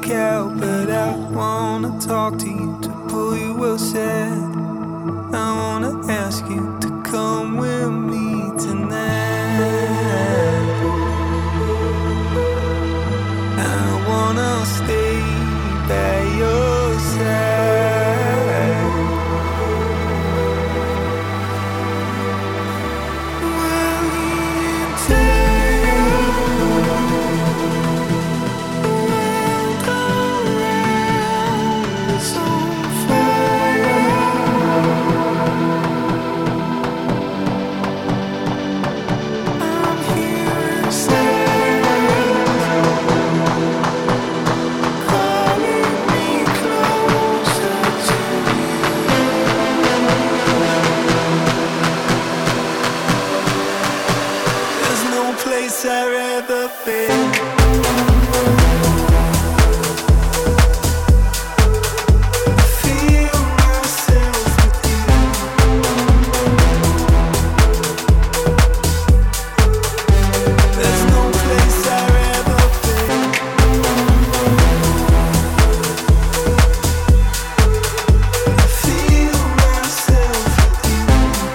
look out, but I wanna talk to you to pull you aside. I wanna ask you to come with me tonight. I wanna stay by your side. While the entire world around is on fire. I'm here inside, calling me closer to you. There's no place I'd rather be. Feel myself with you. There's no place I'd rather be. Feel myself with you.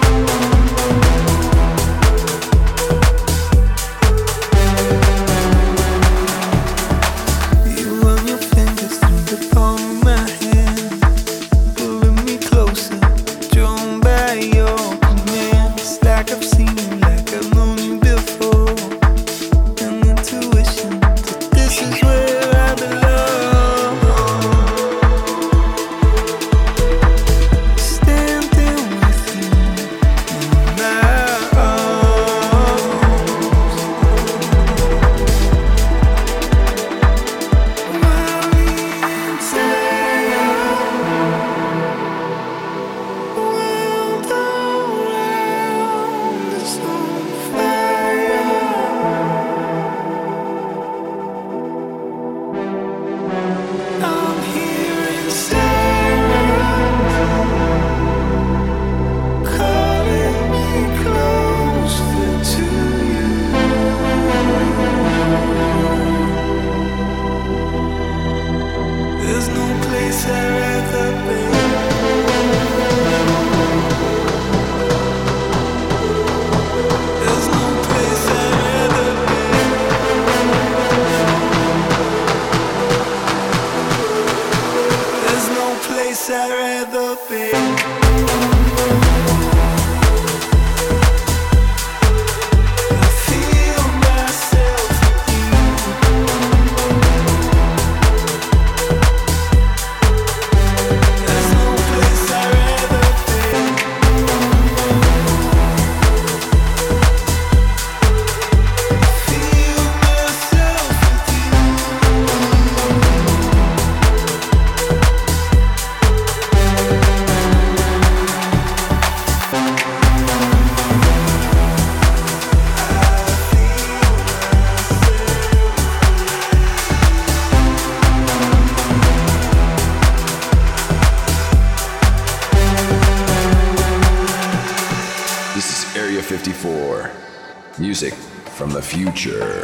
You run your fingers through the palm of my hand, pulling me closer, drawn by your command. It's like I've seen you, like I've known you before. An intuition that this is where I belong. Standing with you in my arms. While the entire world around is on fire. I'm here inside, calling me closer to you. There's no place I'd rather be. There's no place I'd rather be. There's no place I'd rather be. I feel myself with you. There's no place I'd rather be. Feel myself with you. This is Area 54. Music from the future.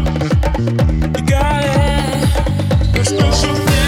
You got it. A special thing.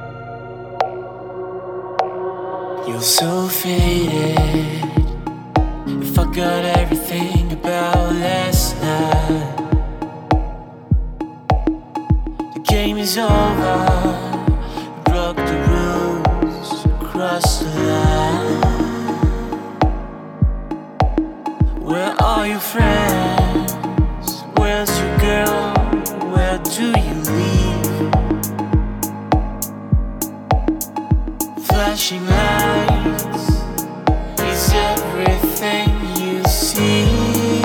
You're so faded, are your friends? Where's your girl? Where do you live? Flashing lights is everything you see.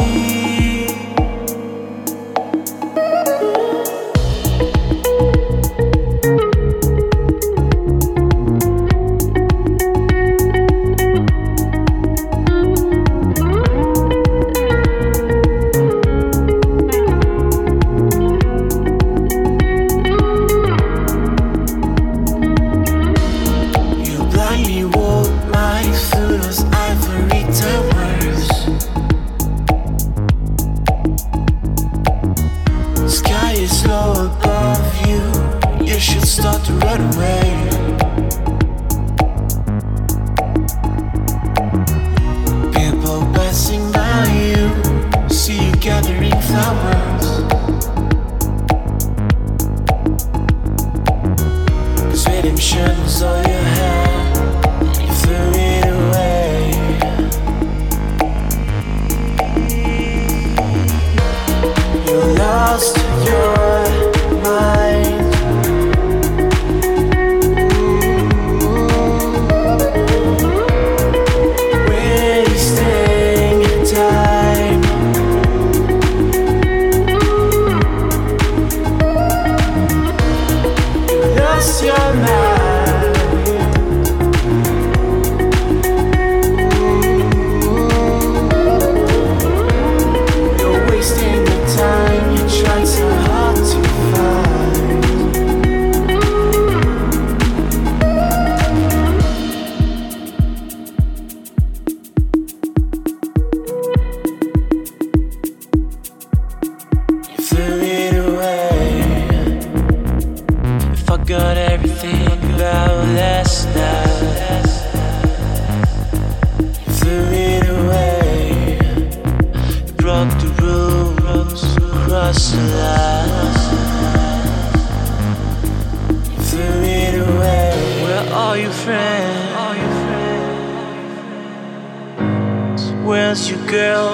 Where's your girl?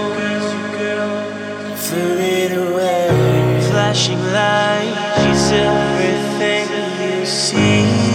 Threw it away. Flashing light is everything you see.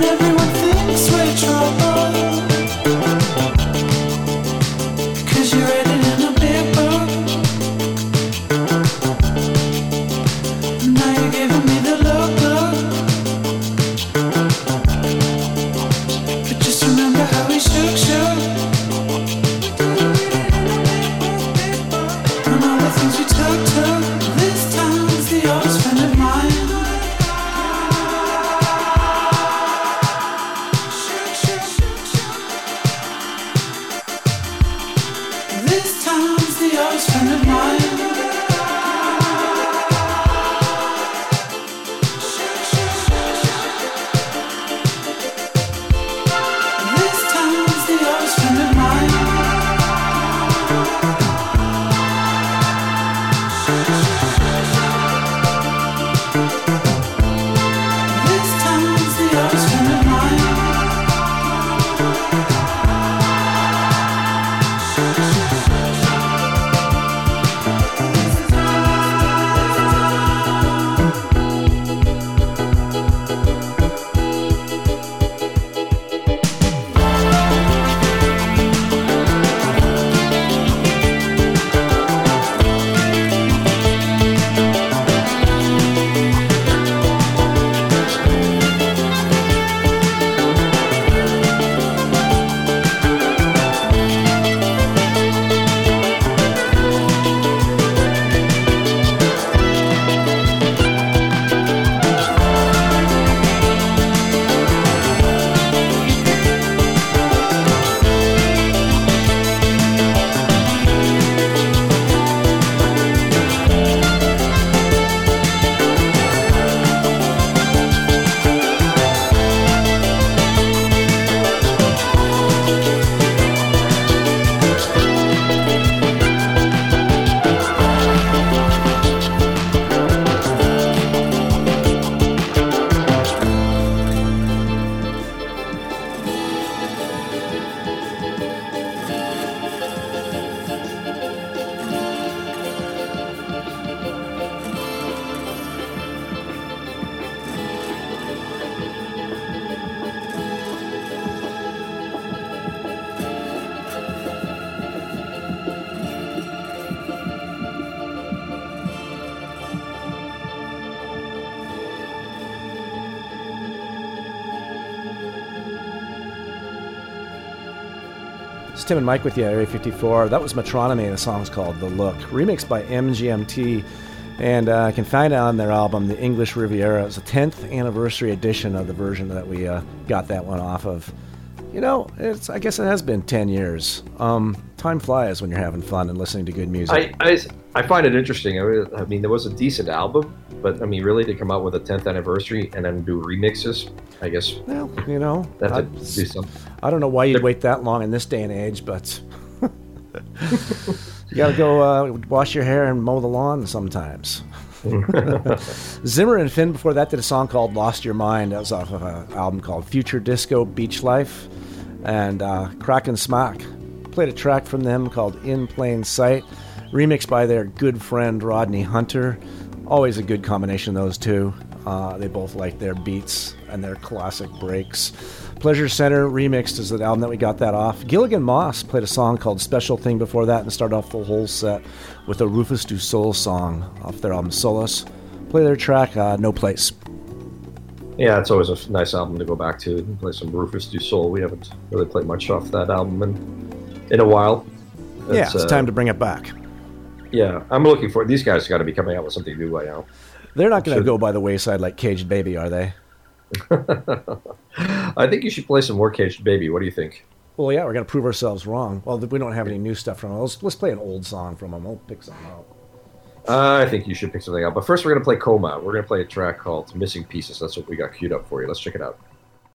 It's Tim and Mike with you, Area 54. That was Metronomy, and the song's called The Look, remixed by MGMT, and I can find it on their album, The English Riviera. It was the 10th anniversary edition of the version that we got that one off of. You know, I guess it has been 10 years. Time flies when you're having fun and listening to good music. I find it interesting. I mean, there was a decent album, but I mean, really to come out with a 10th anniversry and then do remixes, I guess. Well, you know, that's do something. I don't know why you'd wait that long in this day and age, but you got to go wash your hair and mow the lawn sometimes. Zimmer and Finn before that did a song called Lost Your Mind. That was off of an album called Future Disco Beach Life. And Kraken Smack played a track from them called In Plain Sight, remixed by their good friend Rodney Hunter. Always a good combination, those two. They both like their beats and their classic breaks. Pleasure Center remixed is the album that we got that off. Gilligan Moss played a song called Special Thing before that and started off the whole set with a Rufus Du Sol song off their album Solace. Play their track No Place. Yeah, it's always a nice album to go back to and play some Rufus Du Sol. We haven't really played much off that album in a while. It's time to bring it back. Yeah, I'm looking for it. These guys got to be coming out with something new by now. They're not going to go by the wayside like Caged Baby, are they? I think you should play some more Caged Baby. What do you think? Well, yeah, we're going to prove ourselves wrong. Well, we don't have any new stuff from them. Let's play an old song from them. I'll pick something out. I think you should pick something out. But first, we're going to play Coma. We're going to play a track called Missing Pieces. That's what we got queued up for you. Let's check it out.